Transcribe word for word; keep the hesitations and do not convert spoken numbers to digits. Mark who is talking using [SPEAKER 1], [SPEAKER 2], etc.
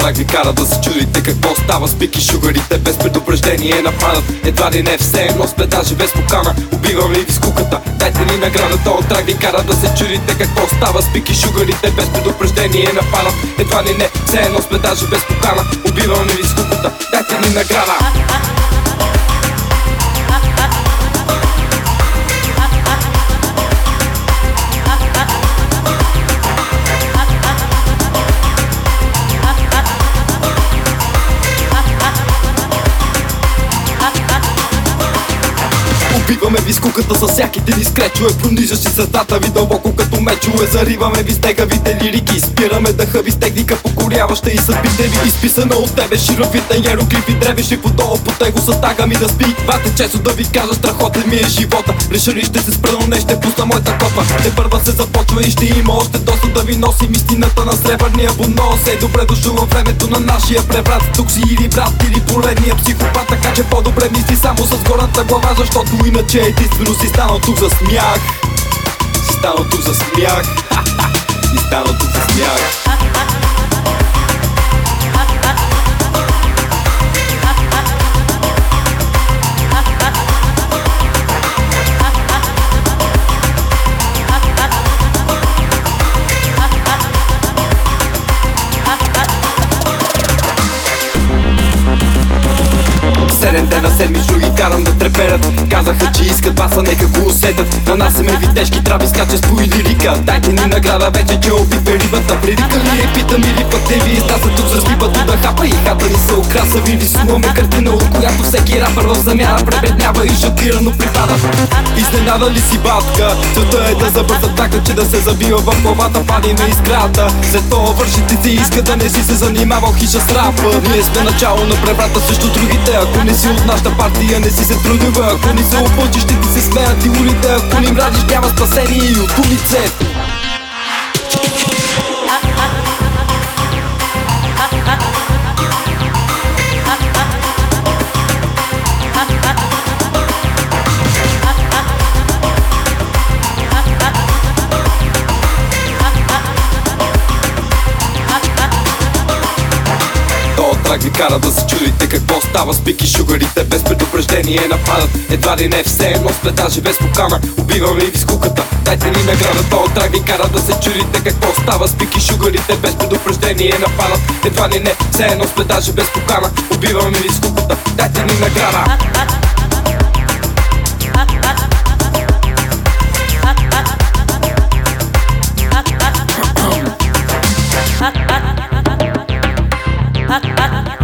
[SPEAKER 1] трак ви кара да се чудите какво става. Спики шугарите без предупреждение нападат. Едва ли не все едно сме даже без покана. Убивам ли ви скуката? Дайте ни награда. Този трак ви кара да се чудите какво става. Спики шугарите без предупреждение нападат. Едва ли не все едно сме даже без покана. Убивам ли ви скуката? Дайте ни награда. Убиваме ви скуката с всяките ви скречове, пронижащи сърцата ви дълбоко като мечове. Зариваме ви с тегавите лирики, спираме дъха ви с техника покоряваща и съдбите ви. Изписана от тебе широфите иероглифи, древеше подолу по него с тага ми да спи. Бате често да ви кажа, страхотен ми е живота. Решали ще се спра, но не ще пусна моята копа. Те първа се започва и ще има още доста да ви носим истината на сребърния бонос. Е, добре дошъл във времето на нашия преврат. Тук си или брат, или поредния психопат, така че по-добре мисли само с горната глава, защото иначе единствено си станал тук за смях. Си станал тук за смях. Си станал тук за смях. Седем дена седмично ги карам да треперят. Казаха, че искат баса, нека го усетят. Нанасяме ви тежки трави с качество и лирика. Дайте ни награда вече, че опитва рибата. Придика ли е, питам или пък те ви издасят тук с рибата да хапа. И хата ни са украсави, рисуваме картина, от която всеки рапър в замяна пребеднява и шокирано припада. Изненада ли си батка? Целта е да забърза така, че да се забива в главата, пади на изграда. След това вършите ти иска да не си се занимавал хиша с рапа. Ние сме начало на преврата срещу другите. Ако не си от нашата партия, не си се трудива. Ако не се опълчиш, ще ти се смеят и улите. Ако не им радиш, няма спасение и от улице. Трак ви кара да се чудите какво става. Спики шугарите без предупреждение нападат. Едва ли не все едно сме даже без покана. Убивам ли ви скуката? Дайте ни награда. Този трак ви кара да се чудите какво става. Спики шугарите без предупреждение нападат. Едва ли не все едно сме даже без покана. Убивам ли ви скуката? Дайте ни награда.
[SPEAKER 2] Ha ha ha